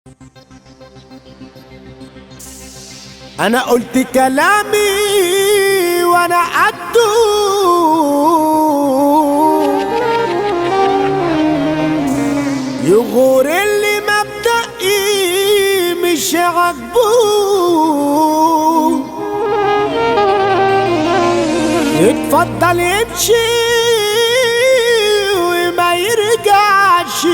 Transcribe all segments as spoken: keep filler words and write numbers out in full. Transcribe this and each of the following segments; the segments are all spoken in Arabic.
انا قلت كلامي وانا قده، يغور اللي مبدئي مش عاجبه، يتفضل يمشي وما يرجعش.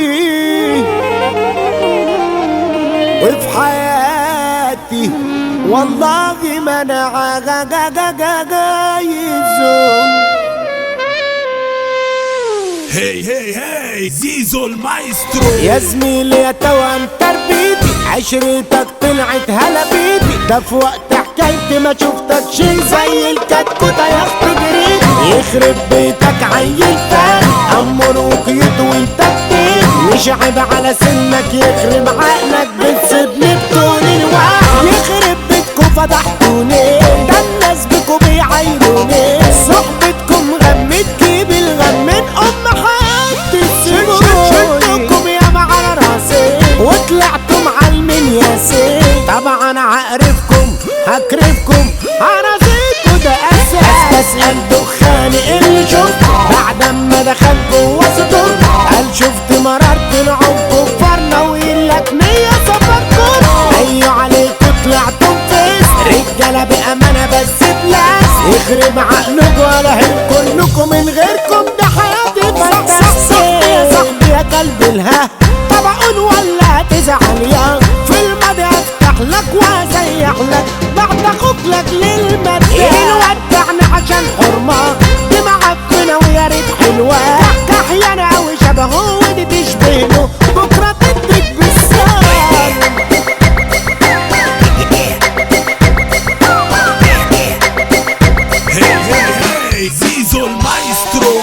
وفي حياتي والله ما انا عايزه. هي هي هي زيزو المايسترو. يا زميلي يا توأم تربيتي، عشرتك طلعت هلا بيدي، ده في وقت حكايتي ما شفتك شي زي الكتكوتة يا اختي جريتي. يخرب بيتك عيل فاهم امر وقيد وانت بتيجي، مش عيب على سنك يخرب عقلك بتسيبني بطول الوقت. يخرب بيتكم فضحتوني، ده الناس بيكوا بيعايروني، صحبتكم غمت جيب الغم من ام حياتي. شلتكم ياما على راسي وطلعتم عالمين ياسي، طبعا عقرفكم هكرفكم عرزيكوا ده اساس. بسأل دخاني اللي شفته بعد ما دخلت جوا صدور، قال شفت مررت العمق كفرنا ويقلك نية صبركم. ايوه عليكوا طلعتم فيس رجالة بأمانة بس بلاس، يخرب عقلكوا ولا هم كلكم من غيركم ده حياتي فانتاسي. يا صاحبي يا قلب الها طبعا ولا تزعل يا في الماضي افتح لك وازيح لك بعد اخوك لك للمدينة. نودعنا عشان حرمة دي معفنة ويا ريت حلوة، كحيانة اوي شبهه ودي تشبهله بكرة تديك بالسهل. هي هي هي زيزو المايسترو.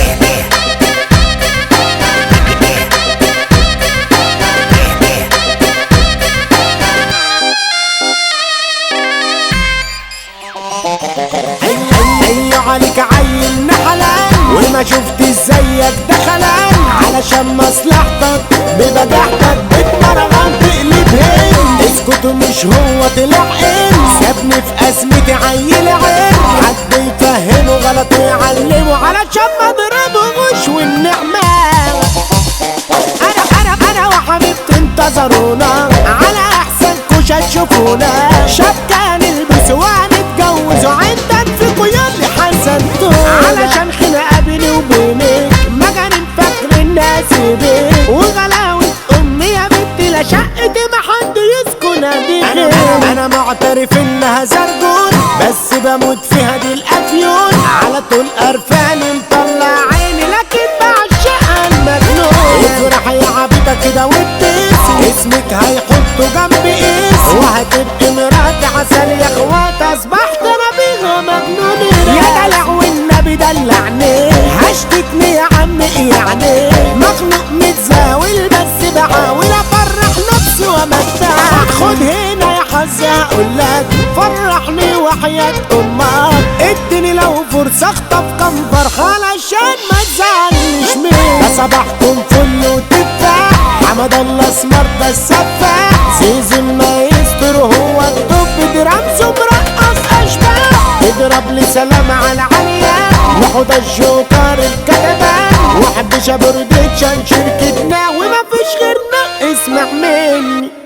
ايوه عليك عيل نحلان وما شفت زيك دخلان، علشان مصلحتك ببجاحتك بتمرغم تقلب هين. اسكتوا مش هو طلع ان سابني في ازمتي عيل عين، حد يفهمه غلط ويعلمه علشان ما اضربهوش. والنعمة انا انا انا وحبيبتي انتظرونا على احسن كوشة تشوفونا، شبكة نلبس وهنتجوزوا عندك في قيود حسنتونا، علشان خناقة بيني وبينك مجانين فاكر الناس بيك، وغلاوة امي يا بنتي لا شقتي ما حد يسكن دي. انا انا معترف انها زرجون بس بموت فيها دي الافيون، على طول قرفاني مطلع عيني لكن بعشقها المجنون. افرح يا عبيطة كده وابتسم، اسمك هيحطوا جنبي اسم، وهتبقي مراتي عسل يا اخوات، اصبحت انا بيها مجنون. يا دلع والنبي دلعني هشتكني يا عم ايه يعني، مخلوق متزاول بس بحاول افرح نفسي وامتع. خد هنا يا حظ هقولك فرحني وحياة امك، اديني لو فرصة اخطف كم فرحة علشان ما تزعلنيش مني. ده صباحكم فل وتفاح حمد الله اسمر ده السفاح، زيزو المايسترو هو الطب درامس ومرقص اشباح. اضرب لي سلام على عليا وحوض الجوكر الكتبان، وحبش ابردتشان شركتنا وما فيش غيرنا اسمع مني.